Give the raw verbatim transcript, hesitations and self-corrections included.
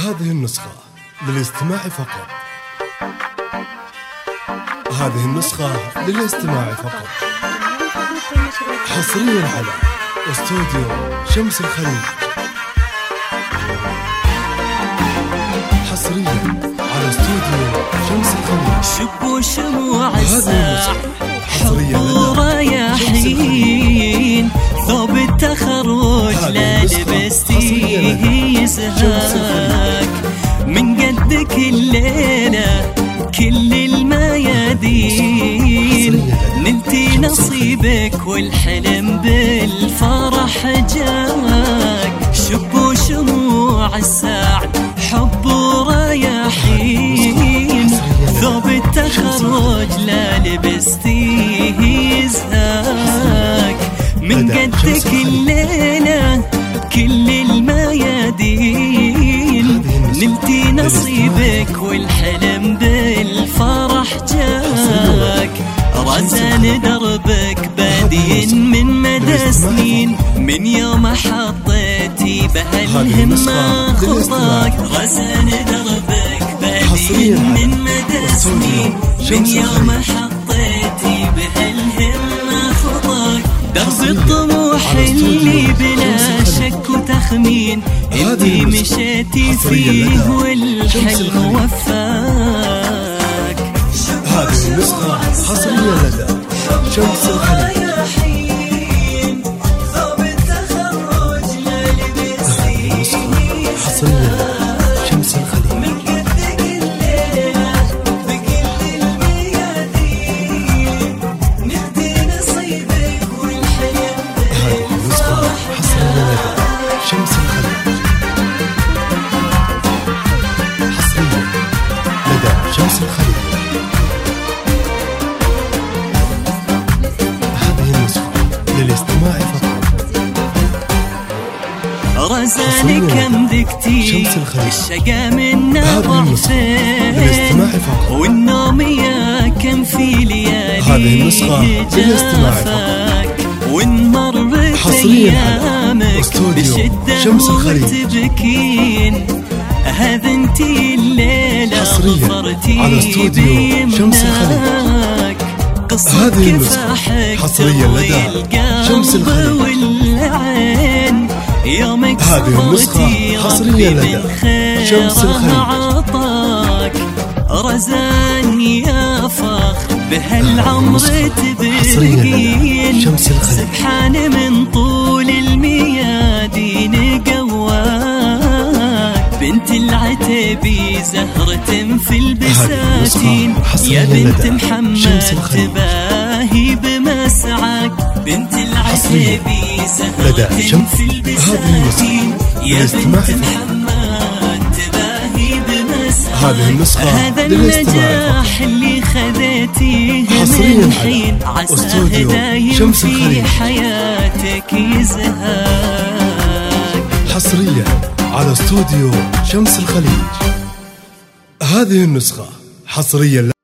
هذه النسخة للاستماع فقط. هذه النسخة للاستماع فقط، حصريا على استوديو شمس الخليج. حصريا على استوديو شمس الخليج. شبوا شموع الساعة، حضور رياحين، ثوب التخرج لا لبستيه يزهاك. من قدك الليلة كل الميادين، نلتي نصيبك والحلم بالفرح جاك. شبوا شموع الساعة، حب ورياحين، ثوب التخرج لا لبستيه يزهاك. من قدك الليلة كل الميادين، نلتي نصيبك والحلم بالفرح جاك. رزان دربك بادين من مدى سنين، من يوم حطيتي بهالهمة خطاك. رزان دربك بادين من مدى سنين، من يوم حطيتي بهالهمة خطاك. درب الطموح اللي بلا شك وتخمين، انتي مشيتي فيه والحلم وفاك. هذه النسخة حصرية لدى شمس الخليج. شمس الخليج. هذه النسخة للاستماع فقط. رزاني كم ذكتي الشقا منا ضعفين، والنوم يا كم في ليالي جافاك. ونمر بأيامك بشدة وتبكين، هذا انتي الليلة غفرتي بيمناك. قصة كفاحك تروي القلب والعين، يومك صبرتي ربي من خير عطاك. رزان يا فخر بهالعمر تبقين، سبحان من طول الميادين قواك. بنت العتبي زهرة في البساتين، يا بنت محمد تباهي بمسعاك. بنت العتبي زهرة في البساتين، يا بنت محمد تباهي بمسعاك. هذه النسخة هذا النجاح اللي خذيتيه من حين، عسى دايم في حياتك يزهاك. حصريا على استوديو شمس الخليج. هذه النسخة حصريا